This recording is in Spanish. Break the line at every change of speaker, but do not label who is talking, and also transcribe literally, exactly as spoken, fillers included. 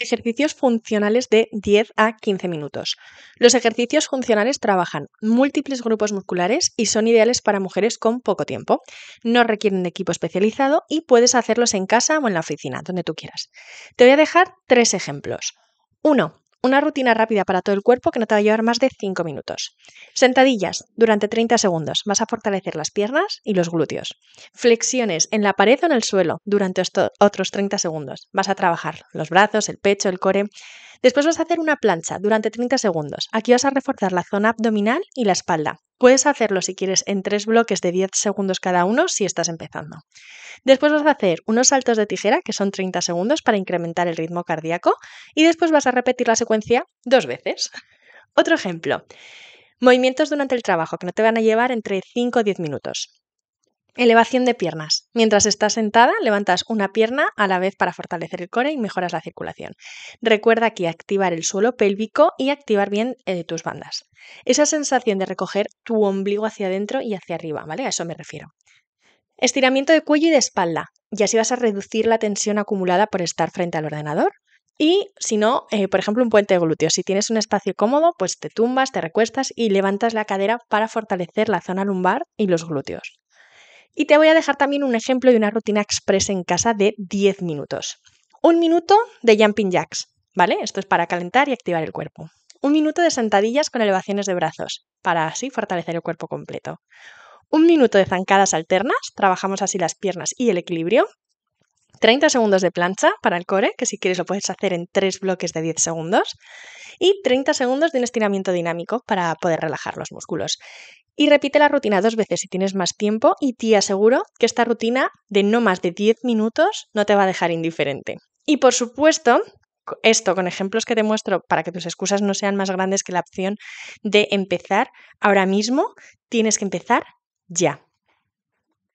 Ejercicios funcionales de diez a quince minutos. Los ejercicios funcionales trabajan múltiples grupos musculares y son ideales para mujeres con poco tiempo. No requieren de equipo especializado y puedes hacerlos en casa o en la oficina, donde tú quieras. Te voy a dejar tres ejemplos. uno. Una rutina rápida para todo el cuerpo que no te va a llevar más de cinco minutos. Sentadillas durante treinta segundos. Vas a fortalecer las piernas y los glúteos. Flexiones en la pared o en el suelo durante esto, otros treinta segundos. Vas a trabajar los brazos, el pecho, el core. Después vas a hacer una plancha durante treinta segundos. Aquí vas a reforzar la zona abdominal y la espalda. Puedes hacerlo si quieres en tres bloques de diez segundos cada uno si estás empezando. Después vas a hacer unos saltos de tijera que son treinta segundos para incrementar el ritmo cardíaco y después vas a repetir la secuencia dos veces. Otro ejemplo. Movimientos durante el trabajo que no te van a llevar entre cinco o diez minutos. Elevación de piernas. Mientras estás sentada, levantas una pierna a la vez para fortalecer el core y mejoras la circulación. Recuerda aquí activar el suelo pélvico y activar bien eh, tus bandas. Esa sensación de recoger tu ombligo hacia adentro y hacia arriba, ¿vale? A eso me refiero. Estiramiento de cuello y de espalda. Y así vas a reducir la tensión acumulada por estar frente al ordenador. Y si no, eh, por ejemplo, un puente de glúteos. Si tienes un espacio cómodo, pues te tumbas, te recuestas y levantas la cadera para fortalecer la zona lumbar y los glúteos. Y te voy a dejar también un ejemplo de una rutina express en casa de diez minutos. Un minuto de jumping jacks, ¿vale? Esto es para calentar y activar el cuerpo. Un minuto de sentadillas con elevaciones de brazos, para así fortalecer el cuerpo completo. Un minuto de zancadas alternas, trabajamos así las piernas y el equilibrio. treinta segundos de plancha para el core, que si quieres lo puedes hacer en tres bloques de diez segundos. Y treinta segundos de un estiramiento dinámico para poder relajar los músculos. Y repite la rutina dos veces si tienes más tiempo y te aseguro que esta rutina de no más de diez minutos no te va a dejar indiferente. Y por supuesto, esto con ejemplos que te muestro para que tus excusas no sean más grandes que la opción de empezar ahora mismo, tienes que empezar ya.